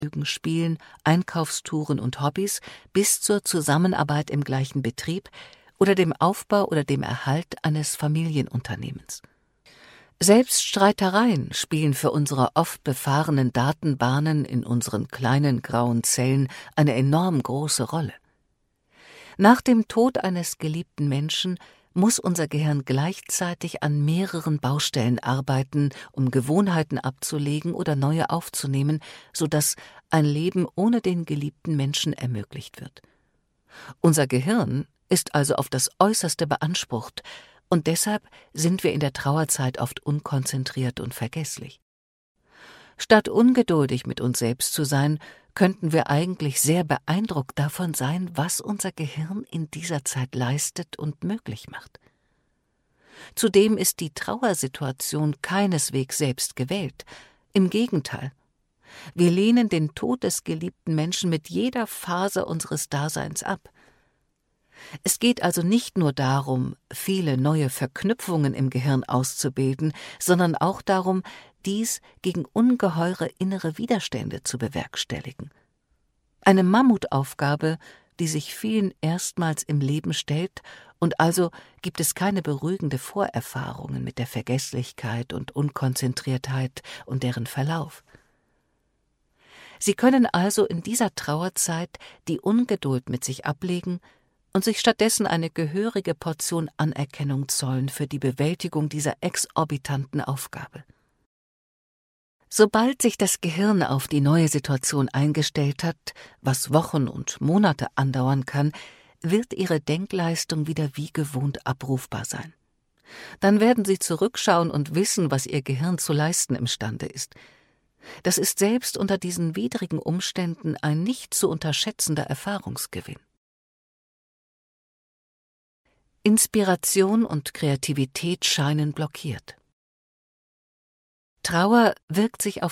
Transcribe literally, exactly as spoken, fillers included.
Spielen, Einkaufstouren und Hobbys bis zur Zusammenarbeit im gleichen Betrieb oder dem Aufbau oder dem Erhalt eines Familienunternehmens. Selbst Streitereien spielen für unsere oft befahrenen Datenbahnen in unseren kleinen grauen Zellen eine enorm große Rolle. Nach dem Tod eines geliebten Menschen muss unser Gehirn gleichzeitig an mehreren Baustellen arbeiten, um Gewohnheiten abzulegen oder neue aufzunehmen, sodass ein Leben ohne den geliebten Menschen ermöglicht wird. Unser Gehirn ist also auf das Äußerste beansprucht, und deshalb sind wir in der Trauerzeit oft unkonzentriert und vergesslich. Statt ungeduldig mit uns selbst zu sein, könnten wir eigentlich sehr beeindruckt davon sein, was unser Gehirn in dieser Zeit leistet und möglich macht. Zudem ist die Trauersituation keineswegs selbst gewählt. Im Gegenteil. Wir lehnen den Tod des geliebten Menschen mit jeder Faser unseres Daseins ab. Es geht also nicht nur darum, viele neue Verknüpfungen im Gehirn auszubilden, sondern auch darum, dies gegen ungeheure innere Widerstände zu bewerkstelligen. Eine Mammutaufgabe, die sich vielen erstmals im Leben stellt, und also gibt es keine beruhigende Vorerfahrungen mit der Vergesslichkeit und Unkonzentriertheit und deren Verlauf. Sie können also in dieser Trauerzeit die Ungeduld mit sich ablegen und sich stattdessen eine gehörige Portion Anerkennung zollen für die Bewältigung dieser exorbitanten Aufgabe. Sobald sich das Gehirn auf die neue Situation eingestellt hat, was Wochen und Monate andauern kann, wird Ihre Denkleistung wieder wie gewohnt abrufbar sein. Dann werden Sie zurückschauen und wissen, was Ihr Gehirn zu leisten imstande ist. Das ist selbst unter diesen widrigen Umständen ein nicht zu unterschätzender Erfahrungsgewinn. Inspiration und Kreativität scheinen blockiert. Trauer wirkt sich auf